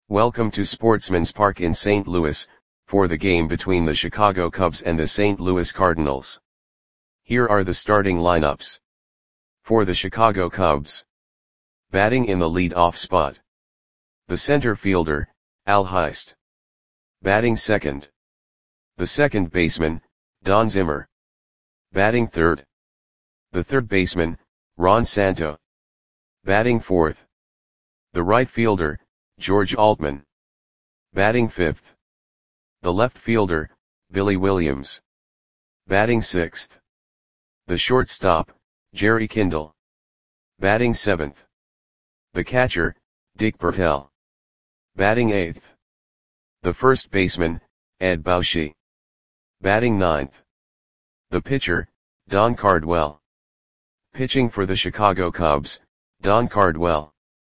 Welcome to Sportsman's Park in St. Louis, for the game between the Chicago Cubs and the St. Louis Cardinals. Here are the starting lineups. For the Chicago Cubs. Batting in the lead-off spot. The center fielder, Al Heist. Batting second. The second baseman, Don Zimmer. Batting third. The third baseman, Ron Santo. Batting fourth. The right fielder, George Altman. Batting fifth. The left fielder, Billy Williams. Batting sixth. The shortstop, Jerry Kindle. Batting seventh. The catcher, Dick Bertel. Batting eighth. The first baseman, Ed Bauschy. Batting ninth. The pitcher, Don Cardwell. Pitching for the Chicago Cubs, Don Cardwell.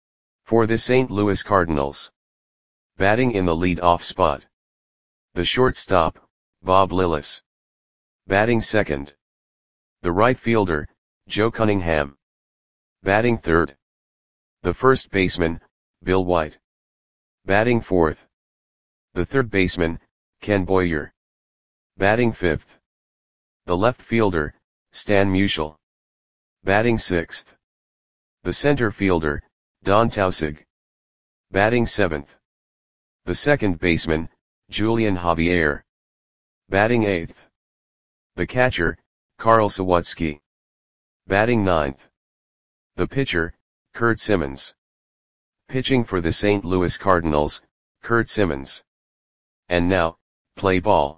For the St. Louis Cardinals. Batting in the lead-off spot. The shortstop, Bob Lillis. Batting second. The right fielder, Joe Cunningham. Batting third. The first baseman, Bill White. Batting fourth. The third baseman, Ken Boyer. Batting fifth. The left fielder, Stan Musial. Batting sixth. The center fielder, Don Tausig. Batting seventh. The second baseman, Julian Javier. Batting eighth. The catcher, Carl Sawatsky. Batting ninth. The pitcher, Curt Simmons. Pitching for the St. Louis Cardinals, Curt Simmons. And now, play ball.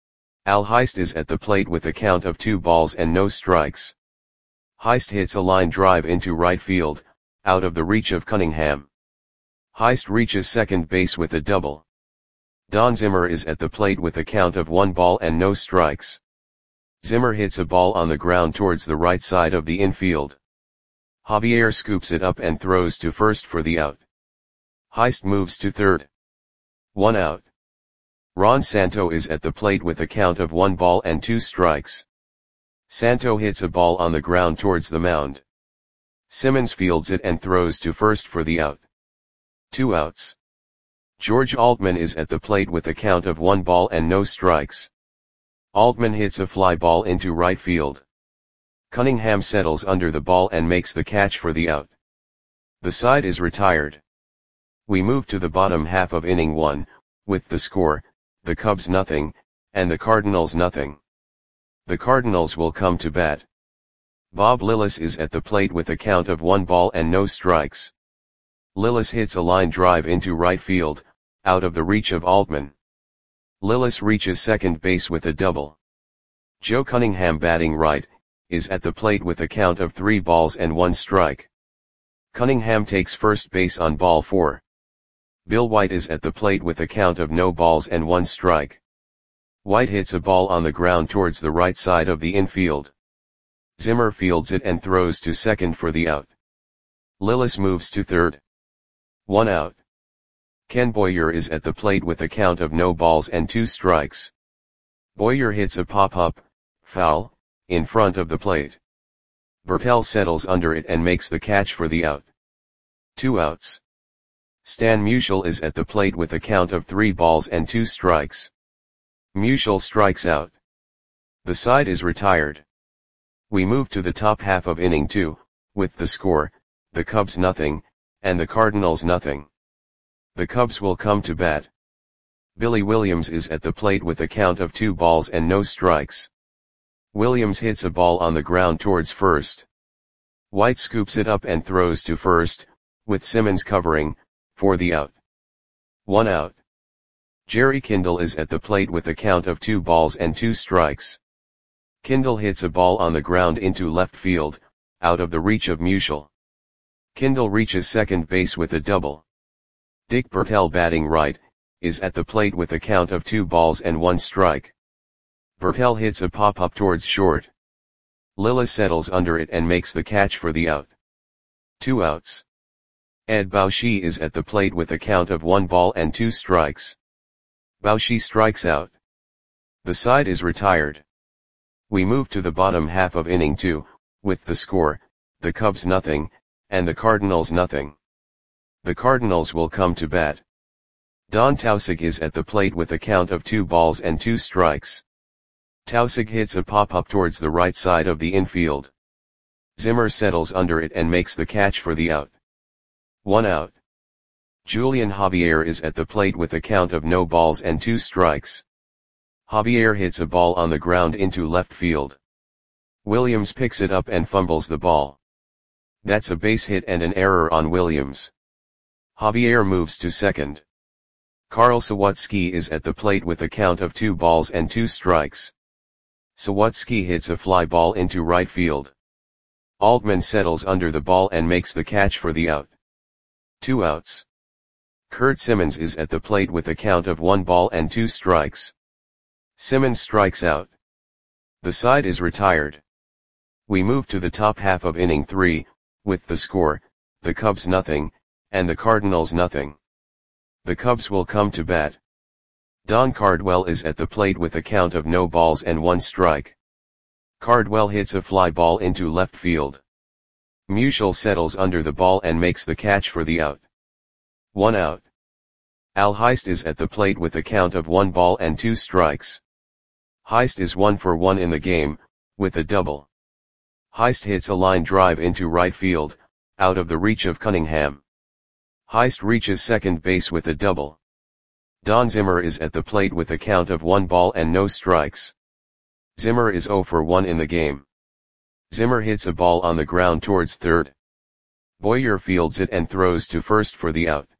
Al Heist is at the plate with a count of 2 balls and no strikes. Heist hits a line drive into right field, out of the reach of Cunningham. Heist reaches second base with a double. Don Zimmer is at the plate with a count of 1 ball and no strikes. Zimmer hits a ball on the ground towards the right side of the infield. Javier scoops it up and throws to first for the out. Heist moves to third. 1 out. Ron Santo is at the plate with a count of 1 ball and 2 strikes. Santo hits a ball on the ground towards the mound. Simmons fields it and throws to first for the out. 2 outs. George Altman is at the plate with a count of 1 ball and no strikes. Altman hits a fly ball into right field. Cunningham settles under the ball and makes the catch for the out. The side is retired. We move to the bottom half of inning 1, with the score, the Cubs nothing, and the Cardinals nothing. The Cardinals will come to bat. Bob Lillis is at the plate with a count of 1 ball and no strikes. Lillis hits a line drive into right field, out of the reach of Altman. Lillis reaches second base with a double. Joe Cunningham, batting right, is at the plate with a count of 3 balls and 1 strike. Cunningham takes first base on ball 4. Bill White is at the plate with a count of no balls and 1 strike. White hits a ball on the ground towards the right side of the infield. Zimmer fields it and throws to second for the out. Lillis moves to third. 1 out. Ken Boyer is at the plate with a count of no balls and 2 strikes. Boyer hits a pop-up, foul, in front of the plate. Bertel settles under it and makes the catch for the out. 2 outs. Stan Musial is at the plate with a count of 3 balls and 2 strikes. Musial strikes out. The side is retired. We move to the top half of inning 2, with the score, the Cubs nothing, and the Cardinals nothing. The Cubs will come to bat. Billy Williams is at the plate with a count of 2 balls and no strikes. Williams hits a ball on the ground towards first. White scoops it up and throws to first, with Simmons covering, for the out. 1 out. Jerry Kindle is at the plate with a count of 2 balls and 2 strikes. Kindle hits a ball on the ground into left field, out of the reach of Musial. Kindle reaches second base with a double. Dick Bertel, batting right, is at the plate with a count of 2 balls and 1 strike. Bertel hits a pop-up towards short. Lillis settles under it and makes the catch for the out. 2 outs. Ed Bauschy is at the plate with a count of 1 ball and 2 strikes. Bauschy strikes out. The side is retired. We move to the bottom half of inning 2, with the score, the Cubs nothing, and the Cardinals nothing. The Cardinals will come to bat. Don Tausig is at the plate with a count of 2 balls and 2 strikes. Tausig hits a pop-up towards the right side of the infield. Zimmer settles under it and makes the catch for the out. 1 out. Julian Javier is at the plate with a count of no balls and 2 strikes. Javier hits a ball on the ground into left field. Williams picks it up and fumbles the ball. That's a base hit and an error on Williams. Javier moves to second. Karl Sawatzki is at the plate with a count of 2 balls and 2 strikes. Sawatzki hits a fly ball into right field. Altman settles under the ball and makes the catch for the out. 2 outs. Kurt Simmons is at the plate with a count of 1 ball and 2 strikes. Simmons strikes out. The side is retired. We move to the top half of inning 3, with the score, the Cubs nothing, and the Cardinals nothing. The Cubs will come to bat. Don Cardwell is at the plate with a count of no balls and 1 strike. Cardwell hits a fly ball into left field. Musial settles under the ball and makes the catch for the out. 1 out. Al Heist is at the plate with a count of 1 ball and 2 strikes. Heist is 1 for 1 in the game, with a double. Heist hits a line drive into right field, out of the reach of Cunningham. Heist reaches second base with a double. Don Zimmer is at the plate with a count of 1 ball and no strikes. Zimmer is 0 for 1 in the game. Zimmer hits a ball on the ground towards third. Boyer fields it and throws to first for the out.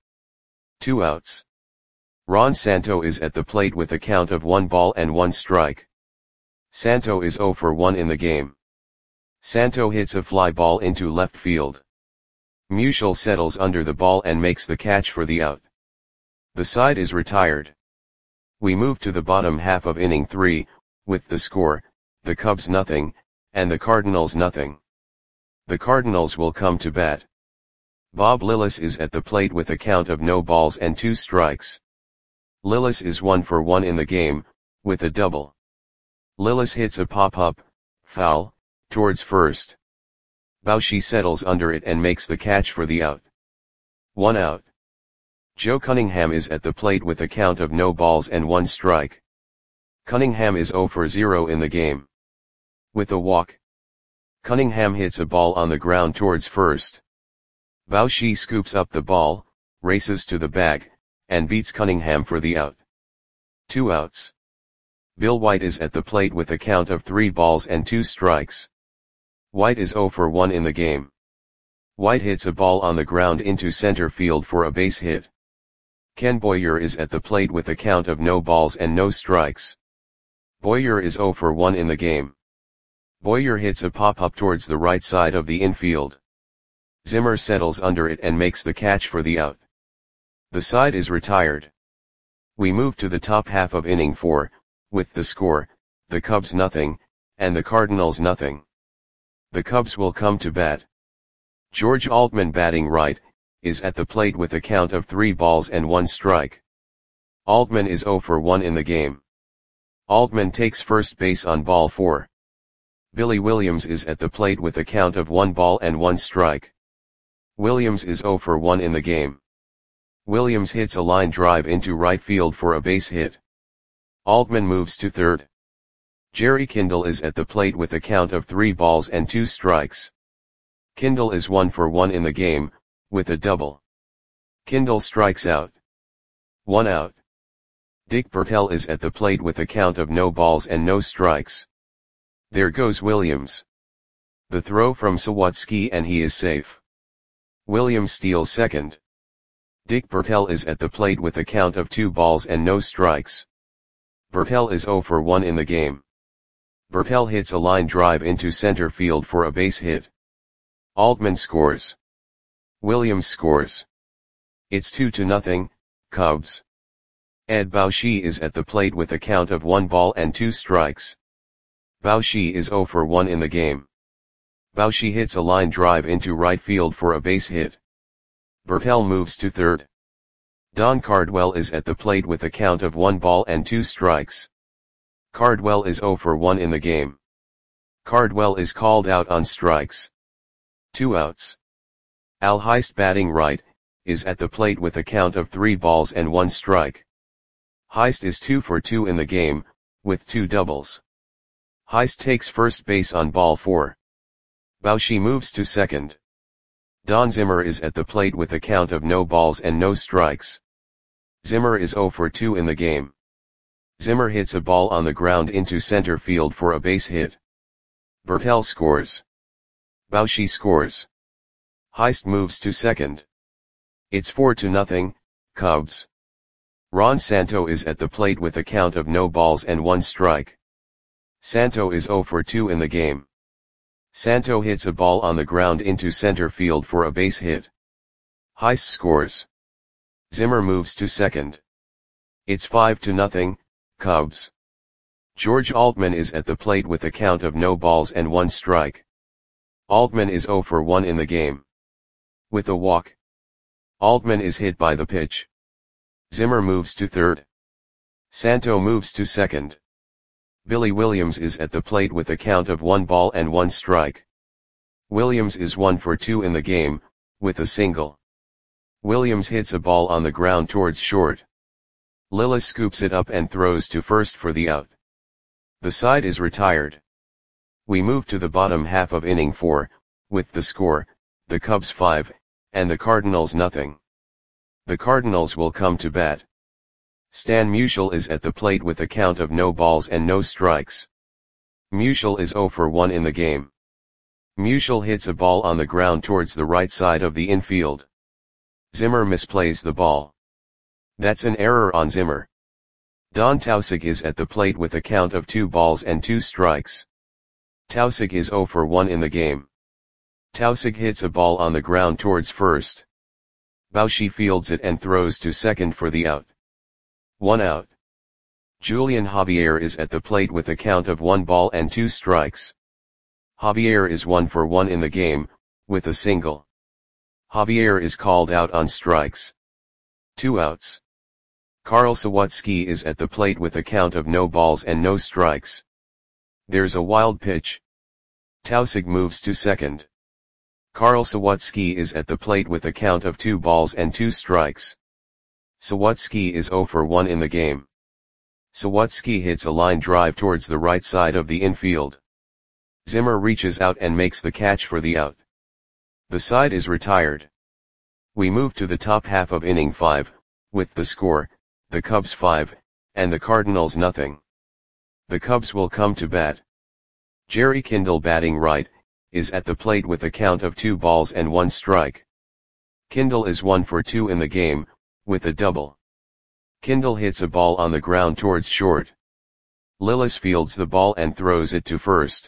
2 outs. Ron Santo is at the plate with a count of 1 ball and 1 strike. Santo is 0 for 1 in the game. Santo hits a fly ball into left field. Musial settles under the ball and makes the catch for the out. The side is retired. We move to the bottom half of inning 3, with the score, the Cubs nothing, and the Cardinals nothing. The Cardinals will come to bat. Bob Lillis is at the plate with a count of no balls and 2 strikes. Lillis is 1 for 1 in the game, with a double. Lillis hits a pop-up, foul, towards first. Bauchi settles under it and makes the catch for the out. 1 out. Joe Cunningham is at the plate with a count of no balls and 1 strike. Cunningham is 0 for 0 in the game. With a walk. Cunningham hits a ball on the ground towards first. Bauchi scoops up the ball, races to the bag, and beats Cunningham for the out. 2 outs. Bill White is at the plate with a count of 3 balls and 2 strikes. White is 0 for 1 in the game. White hits a ball on the ground into center field for a base hit. Ken Boyer is at the plate with a count of no balls and no strikes. Boyer is 0 for 1 in the game. Boyer hits a pop-up towards the right side of the infield. Zimmer settles under it and makes the catch for the out. The side is retired. We move to the top half of inning 4, with the score, the Cubs nothing, and the Cardinals nothing. The Cubs will come to bat. George Altman, batting right, is at the plate with a count of 3 balls and 1 strike. Altman is 0 for 1 in the game. Altman takes first base on ball 4. Billy Williams is at the plate with a count of 1 ball and 1 strike. Williams is 0 for 1 in the game. Williams hits a line drive into right field for a base hit. Altman moves to third. Jerry Kindle is at the plate with a count of 3 balls and 2 strikes. Kindle is 1 for 1 in the game, with a double. Kindle strikes out. 1 out. Dick Bertel is at the plate with a count of no balls and no strikes. There goes Williams. The throw from Sawatzki and he is safe. Williams steals second. Dick Bertel is at the plate with a count of 2 balls and no strikes. Bertel is 0 for 1 in the game. Bertel hits a line drive into center field for a base hit. Altman scores. Williams scores. It's 2-0, Cubs. Ed Bauchi is at the plate with a count of 1 ball and 2 strikes. Bauchi is 0 for 1 in the game. Bauchi hits a line drive into right field for a base hit. Bertel moves to third. Don Cardwell is at the plate with a count of 1 ball and 2 strikes. Cardwell is 0 for 1 in the game. Cardwell is called out on strikes. 2 outs. Al Heist, batting right, is at the plate with a count of 3 balls and 1 strike. Heist is 2 for 2 in the game, with 2 doubles. Heist takes first base on ball 4. Baushi moves to second. Don Zimmer is at the plate with a count of no balls and no strikes. Zimmer is 0 for 2 in the game. Zimmer hits a ball on the ground into center field for a base hit. Bertel scores. Baushi scores. Heist moves to second. It's 4-0, Cubs. Ron Santo is at the plate with a count of no balls and 1 strike. Santo is 0 for 2 in the game. Santo hits a ball on the ground into center field for a base hit. Heist scores. Zimmer moves to second. It's 5-0, Cubs. George Altman is at the plate with a count of no balls and 1 strike. Altman is 0 for 1 in the game. With a walk. Altman is hit by the pitch. Zimmer moves to third. Santo moves to second. Billy Williams is at the plate with a count of 1 ball and 1 strike. Williams is 1 for 2 in the game, with a single. Williams hits a ball on the ground towards short. Lillis scoops it up and throws to first for the out. The side is retired. We move to the bottom half of inning 4, with the score, the Cubs 5, and the Cardinals nothing. The Cardinals will come to bat. Stan Musial is at the plate with a count of no balls and no strikes. Musial is 0 for 1 in the game. Musial hits a ball on the ground towards the right side of the infield. Zimmer misplays the ball. That's an error on Zimmer. Don Tausig is at the plate with a count of 2 balls and 2 strikes. Tausig is 0 for 1 in the game. Tausig hits a ball on the ground towards first. Baushi fields it and throws to second for the out. 1 out. Julian Javier is at the plate with a count of 1 ball and 2 strikes. Javier is 1 for 1 in the game, with a single. Javier is called out on strikes. 2 outs. Carl Sawatsky is at the plate with a count of no balls and no strikes. There's a wild pitch. Tausig moves to second. Carl Sawatsky is at the plate with a count of 2 balls and 2 strikes. Sawatsky is 0 for 1 in the game. Sawatsky hits a line drive towards the right side of the infield. Zimmer reaches out and makes the catch for the out. The side is retired. We move to the top half of inning 5, with the score, the Cubs 5, and the Cardinals nothing. The Cubs will come to bat. Jerry Kindle batting right, is at the plate with a count of 2 balls and 1 strike. Kindle is 1 for 2 in the game, with a double. Kindle hits a ball on the ground towards short. Lillis fields the ball and throws it to first.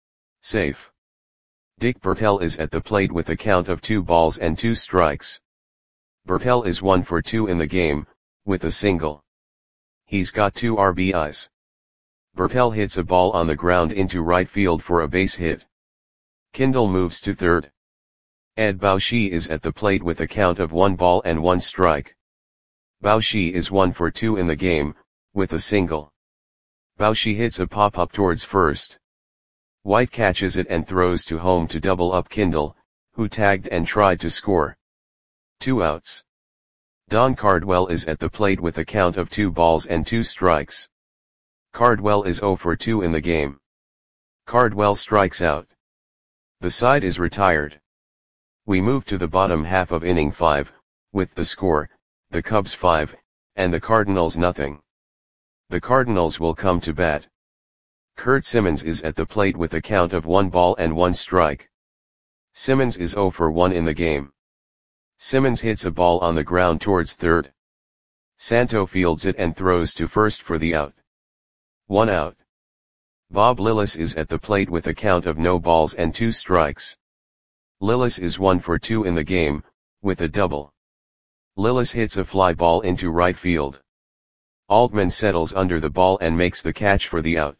Safe. Dick Bertel is at the plate with a count of 2 balls and 2 strikes. Bertel is 1 for 2 in the game, with a single. He's got 2 RBIs. Bertel hits a ball on the ground into right field for a base hit. Kindle moves to third. Ed Baushi is at the plate with a count of 1 ball and 1 strike. Baushi is 1 for 2 in the game, with a single. Baushi hits a pop-up towards first. White catches it and throws to home to double up Kindle, who tagged and tried to score. 2 outs. Don Cardwell is at the plate with a count of 2 balls and 2 strikes. Cardwell is 0 for 2 in the game. Cardwell strikes out. The side is retired. We move to the bottom half of inning 5, with the score, the Cubs 5, and the Cardinals nothing. The Cardinals will come to bat. Kurt Simmons is at the plate with a count of 1 ball and 1 strike. Simmons is 0 for 1 in the game. Simmons hits a ball on the ground towards third. Santo fields it and throws to first for the out. 1 out. Bob Lillis is at the plate with a count of no balls and 2 strikes. Lillis is 1 for 2 in the game, with a double. Lillis hits a fly ball into right field. Altman settles under the ball and makes the catch for the out.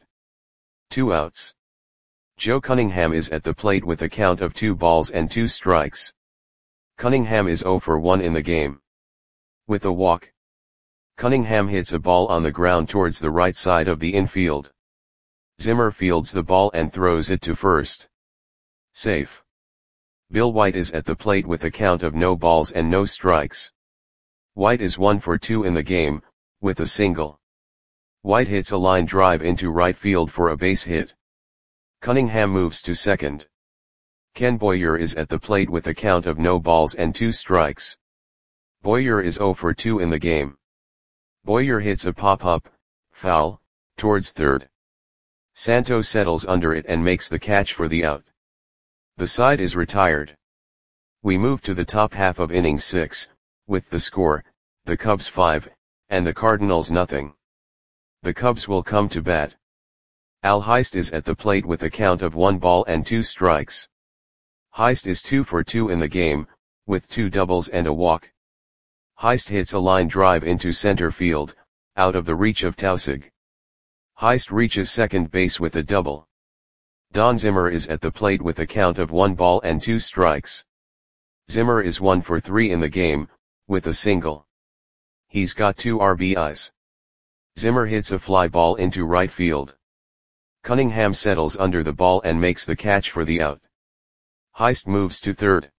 2 outs. Joe Cunningham is at the plate with a count of 2 balls and 2 strikes. Cunningham is 0 for 1 in the game. With a walk. Cunningham hits a ball on the ground towards the right side of the infield. Zimmer fields the ball and throws it to first. Safe. Bill White is at the plate with a count of no balls and no strikes. White is 1 for 2 in the game, with a single. White hits a line drive into right field for a base hit. Cunningham moves to second. Ken Boyer is at the plate with a count of no balls and 2 strikes. Boyer is 0 for 2 in the game. Boyer hits a pop-up, foul, towards third. Santo settles under it and makes the catch for the out. The side is retired. We move to the top half of inning 6, with the score, the Cubs 5, and the Cardinals nothing. The Cubs will come to bat. Al Heist is at the plate with a count of 1 ball and 2 strikes. Heist is 2 for 2 in the game, with 2 doubles and a walk. Heist hits a line drive into center field, out of the reach of Tausig. Heist reaches second base with a double. Don Zimmer is at the plate with a count of 1 ball and 2 strikes. Zimmer is 1 for 3 in the game, with a single. He's got 2 RBIs. Zimmer hits a fly ball into right field. Cunningham settles under the ball and makes the catch for the out. Heist moves to third.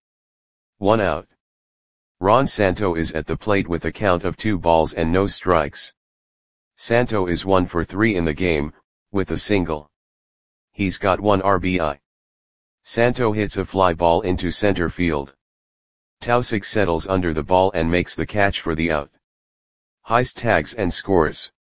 1 out. Ron Santo is at the plate with a count of 2 balls and no strikes. Santo is 1 for 3 in the game, with a single. He's got 1 RBI. Santo hits a fly ball into center field. Tausig settles under the ball and makes the catch for the out. Heist tags and scores.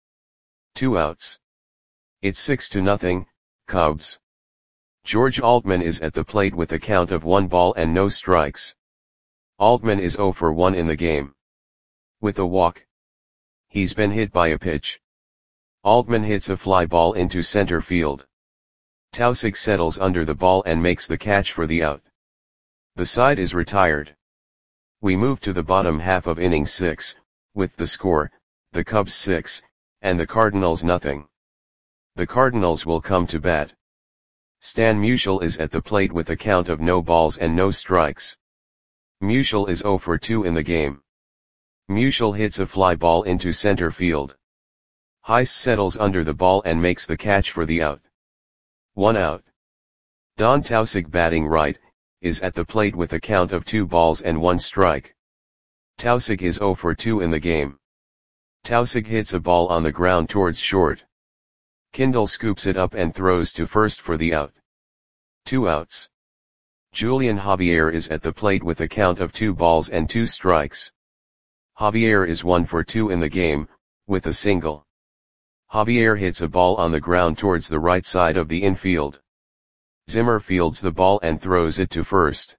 2 outs. It's 6-0, Cubs. George Altman is at the plate with a count of 1 ball and no strikes. Altman is 0 for 1 in the game. With a walk. He's been hit by a pitch. Altman hits a fly ball into center field. Tausig settles under the ball and makes the catch for the out. The side is retired. We move to the bottom half of inning 6, with the score, the Cubs 6, and the Cardinals nothing. The Cardinals will come to bat. Stan Musial is at the plate with a count of no balls and no strikes. Musial is 0 for 2 in the game. Musial hits a fly ball into center field. Heist settles under the ball and makes the catch for the out. 1 out. Don Tausig, batting right, is at the plate with a count of 2 balls and 1 strike. Tausig is 0 for 2 in the game. Tausig hits a ball on the ground towards short. Kindle scoops it up and throws to first for the out. 2 outs. Julian Javier is at the plate with a count of 2 balls and 2 strikes. Javier is 1 for 2 in the game, with a single. Javier hits a ball on the ground towards the right side of the infield. Zimmer fields the ball and throws it to first.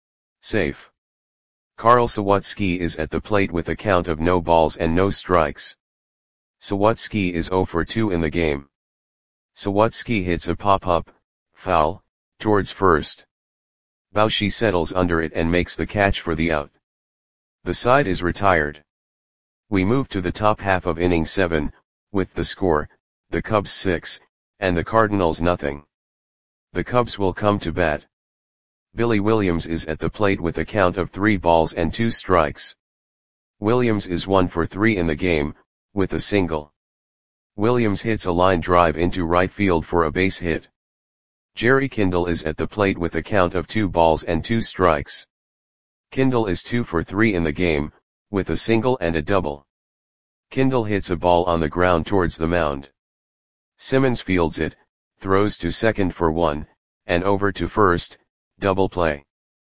Safe. Carl Sawatsky is at the plate with a count of no balls and no strikes. Sawatsky is 0 for 2 in the game. Sawatsky hits a pop-up, foul, towards first. Bauchi settles under it and makes the catch for the out. The side is retired. We move to the top half of inning 7, with the score, the Cubs 6, and the Cardinals nothing. The Cubs will come to bat. Billy Williams is at the plate with a count of 3 balls and 2 strikes. Williams is 1 for 3 in the game, with a single. Williams hits a line drive into right field for a base hit. Jerry Kindle is at the plate with a count of 2 balls and 2 strikes. Kindle is 2 for 3 in the game, with a single and a double. Kindle hits a ball on the ground towards the mound. Simmons fields it, throws to second for 1, and over to first, double play.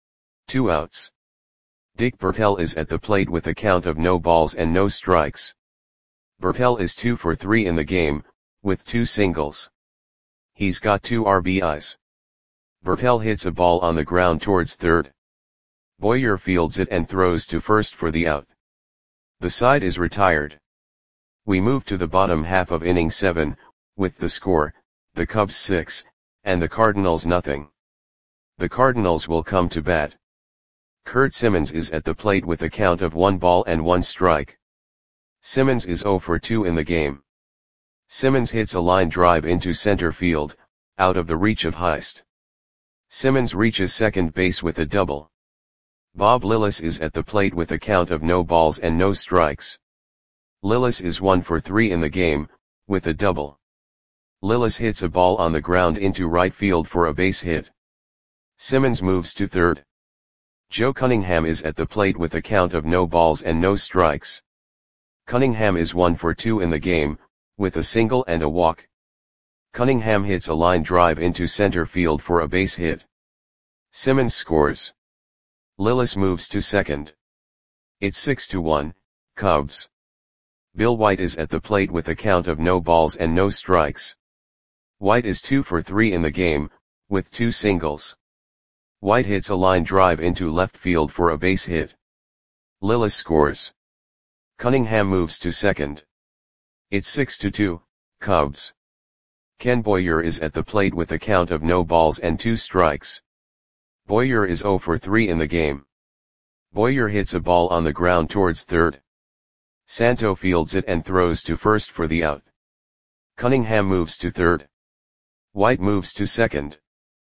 2 outs. Dick Bertel is at the plate with a count of no balls and no strikes. Bertel is 2 for 3 in the game, with 2 singles. He's got 2 RBIs. Bertel hits a ball on the ground towards third. Boyer fields it and throws to first for the out. The side is retired. We move to the bottom half of inning 7, with the score, the Cubs 6, and the Cardinals nothing. The Cardinals will come to bat. Kurt Simmons is at the plate with a count of 1 ball and 1 strike. Simmons is 0 for 2 in the game. Simmons hits a line drive into center field, out of the reach of Heist. Simmons reaches second base with a double. Bob Lillis is at the plate with a count of no balls and no strikes. Lillis is 1 for 3 in the game, with a double. Lillis hits a ball on the ground into right field for a base hit. Simmons moves to third. Joe Cunningham is at the plate with a count of no balls and no strikes. Cunningham is 1 for 2 in the game, with a single and a walk. Cunningham hits a line drive into center field for a base hit. Simmons scores. Lillis moves to second. It's 6-1, Cubs. Bill White is at the plate with a count of no balls and no strikes. White is 2 for 3 in the game, with 2 singles. White hits a line drive into left field for a base hit. Lillis scores. Cunningham moves to second. It's 6-2, Cubs. Ken Boyer is at the plate with a count of no balls and 2 strikes. Boyer is 0 for 3 in the game. Boyer hits a ball on the ground towards third. Santo fields it and throws to first for the out. Cunningham moves to third. White moves to second.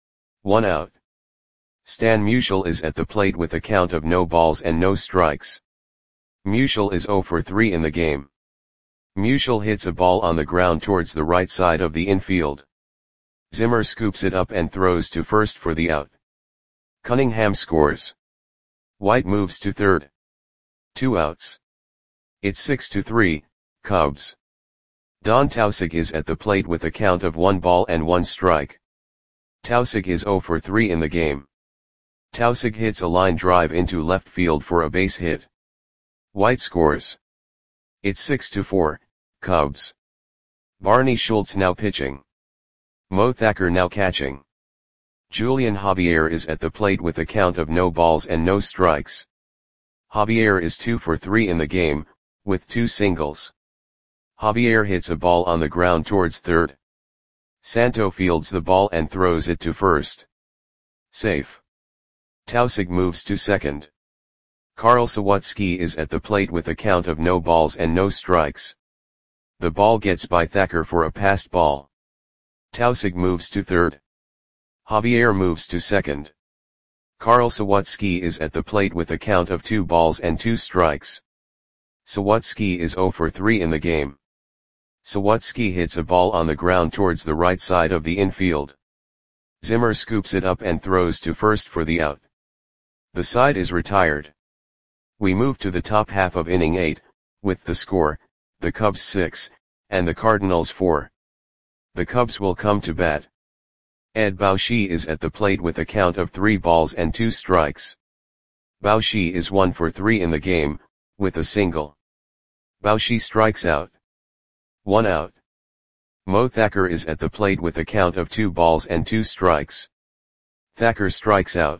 1 out. Stan Musial is at the plate with a count of no balls and no strikes. Musial is 0 for 3 in the game. Musial hits a ball on the ground towards the right side of the infield. Zimmer scoops it up and throws to first for the out. Cunningham scores. White moves to third. 2 outs. It's 6-3, Cubs. Don Taussig is at the plate with a count of 1 ball and 1 strike. Taussig is 0 for 3 in the game. Taussig hits a line drive into left field for a base hit. White scores. It's 6-4, Cubs. Barney Schultz now pitching. Mo Thacker now catching. Julian Javier is at the plate with a count of no balls and no strikes. Javier is 2 for 3 in the game, with 2 singles. Javier hits a ball on the ground towards third. Santo fields the ball and throws it to first. Safe. Taussig moves to second. Carl Sawatsky is at the plate with a count of no balls and no strikes. The ball gets by Thacker for a passed ball. Taussig moves to third. Javier moves to second. Carl Sawatsky is at the plate with a count of 2 balls and 2 strikes. Sawatsky is 0 for 3 in the game. Sawatsky hits a ball on the ground towards the right side of the infield. Zimmer scoops it up and throws to first for the out. The side is retired. We move to the top half of inning 8, with the score, the Cubs 6, and the Cardinals 4. The Cubs will come to bat. Ed Bauschy is at the plate with a count of 3 balls and 2 strikes. Bauschy is 1 for 3 in the game, with a single. Bauschy strikes out. 1 out. Mo Thacker is at the plate with a count of 2 balls and 2 strikes. Thacker strikes out.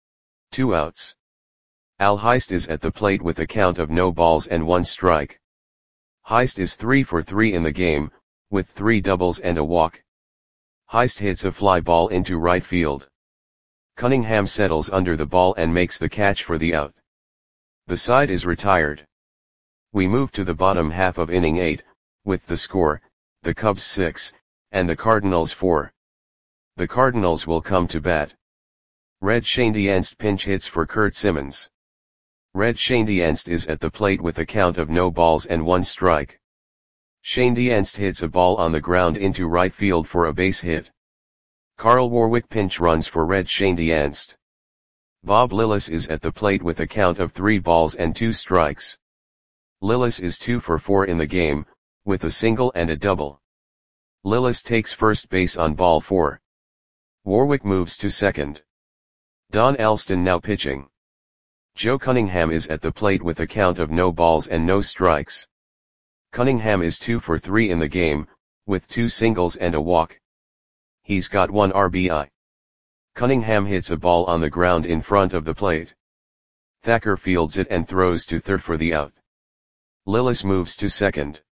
2 outs. Al Heist is at the plate with a count of no balls and 1 strike. Heist is 3 for 3 in the game, with 3 doubles and a walk. Heist hits a fly ball into right field. Cunningham settles under the ball and makes the catch for the out. The side is retired. We move to the bottom half of inning 8, with the score, the Cubs 6, and the Cardinals 4. The Cardinals will come to bat. Red Schoendienst pinch hits for Curt Simmons. Red Schoendienst is at the plate with a count of no balls and 1 strike. Schoendienst hits a ball on the ground into right field for a base hit. Carl Warwick pinch runs for Red Schoendienst. Bob Lillis is at the plate with a count of 3 balls and 2 strikes. Lillis is 2 for 4 in the game, with a single and a double. Lillis takes first base on ball 4. Warwick moves to second. Don Alston now pitching. Joe Cunningham is at the plate with a count of no balls and no strikes. Cunningham is 2 for 3 in the game, with 2 singles and a walk. He's got 1 RBI. Cunningham hits a ball on the ground in front of the plate. Thacker fields it and throws to third for the out. Lillis moves to second.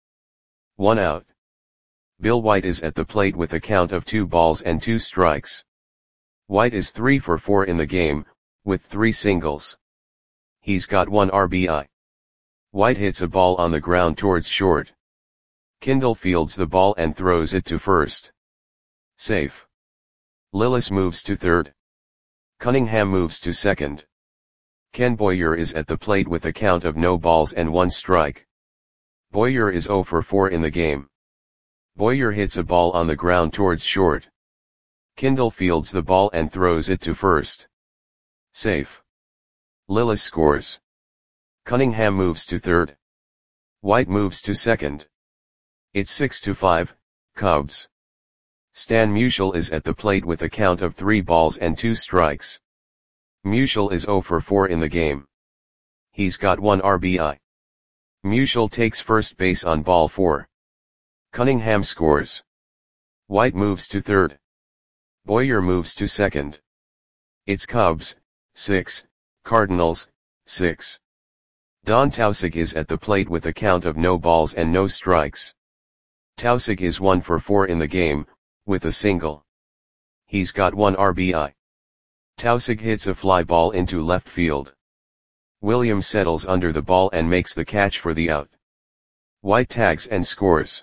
1 out. Bill White is at the plate with a count of 2 balls and 2 strikes. White is 3 for 4 in the game, with 3 singles. He's got 1 RBI. White hits a ball on the ground towards short. Kindle fields the ball and throws it to first. Safe. Lillis moves to third. Cunningham moves to second. Ken Boyer is at the plate with a count of no balls and 1 strike. Boyer is 0 for 4 in the game. Boyer hits a ball on the ground towards short. Kindle fields the ball and throws it to first. Safe. Lillis scores. Cunningham moves to third. White moves to second. It's 6-5, Cubs. Stan Musial is at the plate with a count of 3 balls and 2 strikes. Musial is 0 for 4 in the game. He's got 1 RBI. Musial takes first base on ball 4. Cunningham scores. White moves to third. Boyer moves to second. It's Cubs, 6, Cardinals, 6. Don Tausig is at the plate with a count of no balls and no strikes. Tausig is 1 for 4 in the game, with a single. He's got 1 RBI. Tausig hits a fly ball into left field. Williams settles under the ball and makes the catch for the out. White tags and scores.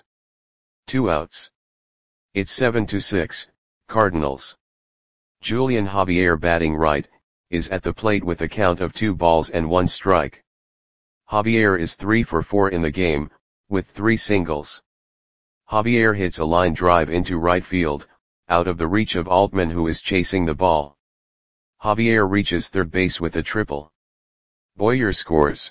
2 outs. It's 7-6, Cardinals. Julian Javier, batting right, is at the plate with a count of 2 balls and 1 strike. Javier is 3 for 4 in the game, with 3 singles. Javier hits a line drive into right field, out of the reach of Altman, who is chasing the ball. Javier reaches third base with a triple. Boyer scores.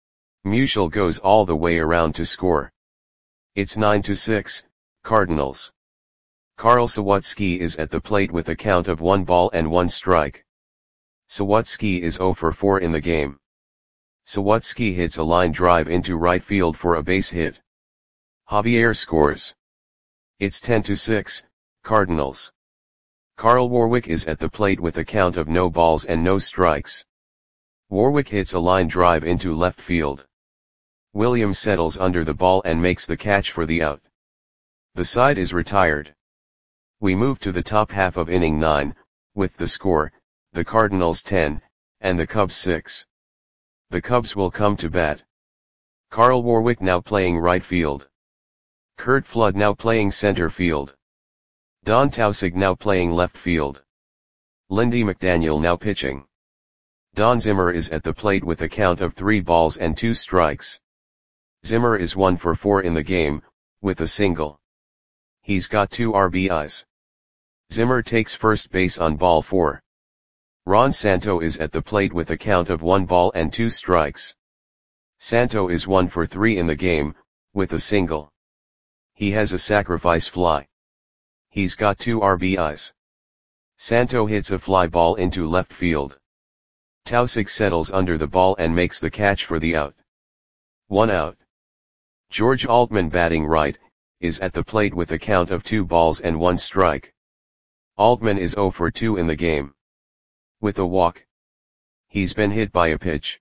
Musial goes all the way around to score. It's 9-6, Cardinals. Carl Sawatsky is at the plate with a count of 1 ball and 1 strike. Sawatsky is 0 for 4 in the game. Sawatsky hits a line drive into right field for a base hit. Javier scores. It's 10-6, Cardinals. Carl Warwick is at the plate with a count of no balls and no strikes. Warwick hits a line drive into left field. Williams settles under the ball and makes the catch for the out. The side is retired. We move to the top half of inning 9, with the score, the Cardinals 10, and the Cubs 6. The Cubs will come to bat. Carl Warwick now playing right field. Curt Flood now playing center field. Don Tausig now playing left field. Lindy McDaniel now pitching. Don Zimmer is at the plate with a count of 3 balls and 2 strikes. Zimmer is 1 for 4 in the game, with a single. He's got 2 RBIs. Zimmer takes first base on ball 4. Ron Santo is at the plate with a count of 1 ball and 2 strikes. Santo is 1 for 3 in the game, with a single. He has a sacrifice fly. He's got 2 RBIs. Santo hits a fly ball into left field. Tausig settles under the ball and makes the catch for the out. 1 out. George Altman, batting right, is at the plate with a count of 2 balls and 1 strike. Altman is 0 for 2 in the game. With a walk. He's been hit by a pitch.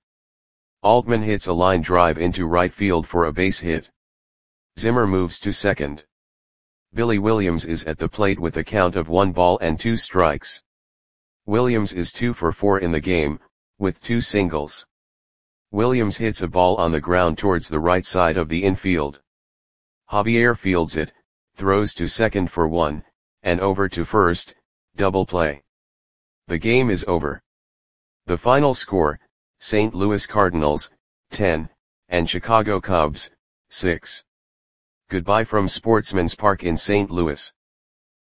Altman hits a line drive into right field for a base hit. Zimmer moves to second. Billy Williams is at the plate with a count of 1 ball and 2 strikes. Williams is 2 for 4 in the game, with 2 singles. Williams hits a ball on the ground towards the right side of the infield. Javier fields it, throws to second for 1, and over to first, double play. The game is over. The final score, St. Louis Cardinals, 10, and Chicago Cubs, 6. Goodbye from Sportsman's Park in St. Louis.